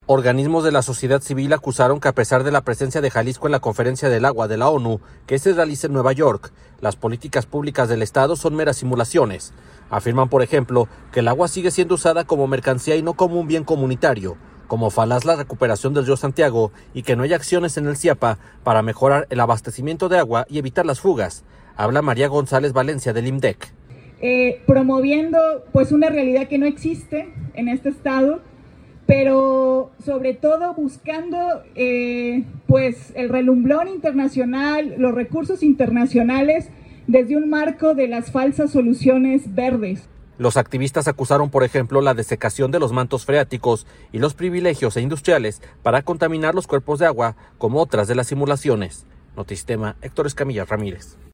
Organismos de la sociedad civil acusaron que a pesar de la presencia de Jalisco en la Conferencia del Agua de la ONU, que se realiza en Nueva York, las políticas públicas del Estado son meras simulaciones. Afirman, por ejemplo, que el agua sigue siendo usada como mercancía y no como un bien comunitario, como falaz la recuperación del río Santiago y que no hay acciones en el CIAPA para mejorar el abastecimiento de agua y evitar las fugas. Habla María González Valencia del IMDEC. Promoviendo pues una realidad que no existe en este estado, pero sobre todo buscando pues el relumbrón internacional, los recursos internacionales desde un marco de las falsas soluciones verdes. Los activistas acusaron, por ejemplo, la desecación de los mantos freáticos y los privilegios industriales para contaminar los cuerpos de agua, como otras de las simulaciones. Notisistema, Héctor Escamilla Ramírez.